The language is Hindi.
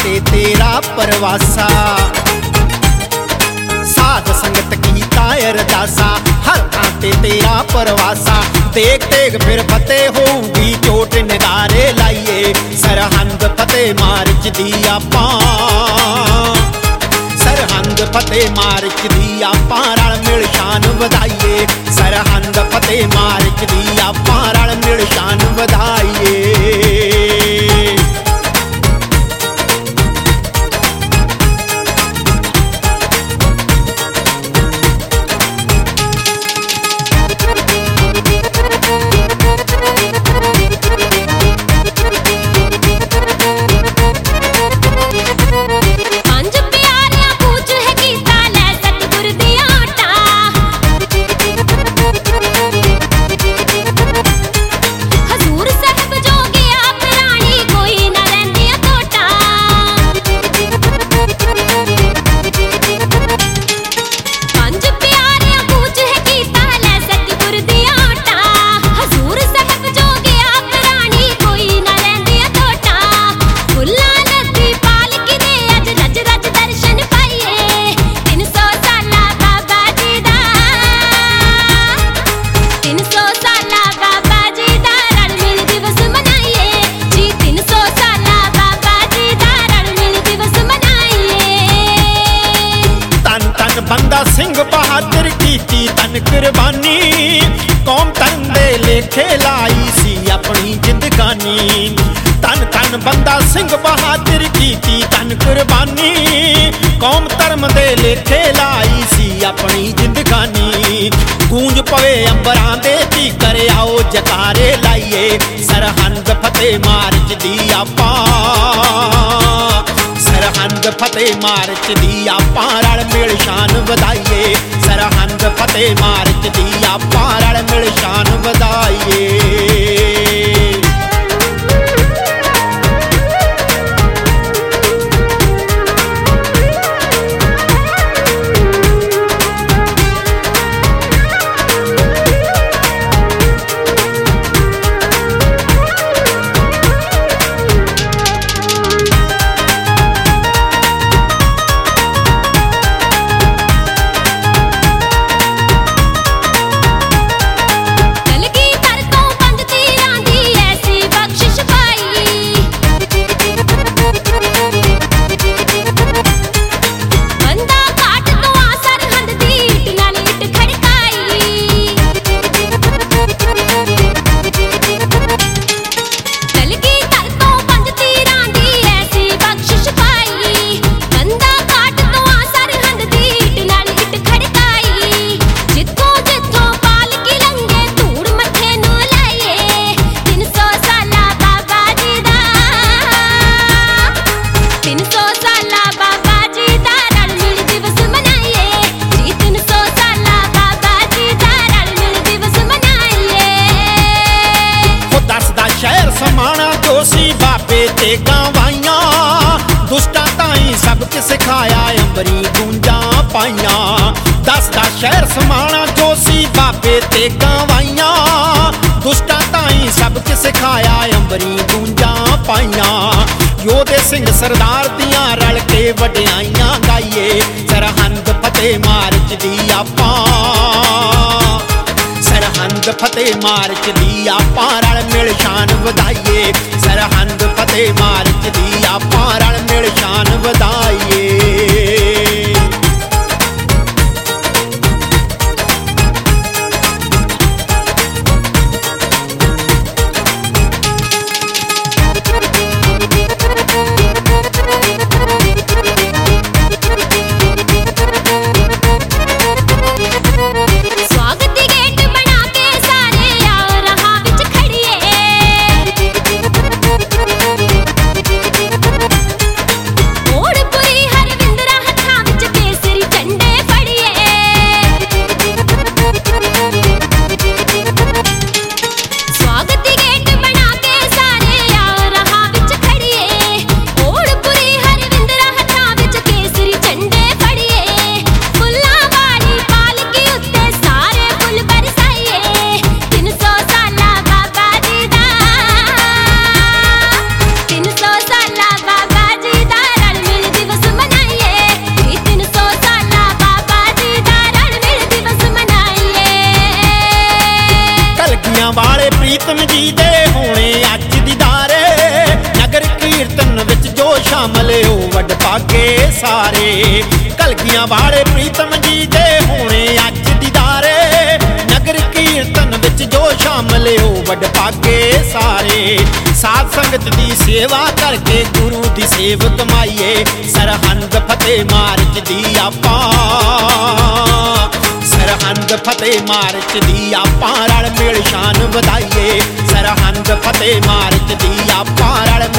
ते तेरा परवासा। साध संगत कीता अरदासा हर थां ते तेरा परवासा। देख देख फिर फतेह होऊगी चोट नगारे लाइए सरहंद फतेह मार्च दी आपां। सरहंद फतेह मार्च दी आपां रल मिल शान वधाइए। सरहंद फतेह मार्च दी आपां रल मिल शान वधाइए। बंदा सिंह बहादुर कीती तन कुर्बानी। कौम धर्म दे लेखे लाई सी अपनी जिंदगानी। तन तन बंदा सिंह बहादुर कीती तन कुर्बानी। कौम धर्म दे लेखे लाई सी अपनी जिंदगानी। गूंज पवे अंबरां दे धी करे आओ जकारे लाइए सरहंद फतेह मार्च दी आपां। सरहंद फतेह मार्च दी आपां रल मिल शान वधाइए। सरहंद फतेह मार्च दी आपां रल मिल शान वधाइए। ते गवाइयां दुष्टां ताईं सबक सिखाया अंबरी गूंजा पाइयां। दसदा शहर समाना जो सी बाबे ते गवाइयां। दुष्टां ताईं सबक सिखाया अंबरी गूंजा पाइयां। योधे सिंह सरदार दियां रल के वडियाइयां गाइए सरहंद फतेह मार्च दी आपां। सरहंद फतेह मार्च दी आपां रल मिल शान वधाइए। सरहंद फतेह मार्च दी आपां रल मिल शान वधाइए। ओढ़पुरी शामिल हो वड पाके सारे। कलगियां वाले प्रीतम जी दे होने अज दीदारे, नगर कीर्तन विच जो शामिल हो वड पाके सारे। साध संगत दी सेवा करके गुरु दी सेव कमाईए, सरहंद फतेह मार्च दी आपां, सरहंद फतेह मार्च दी आपां रल मिल शान वधाईए, सरहंद फतेह मार्च दी आपां रल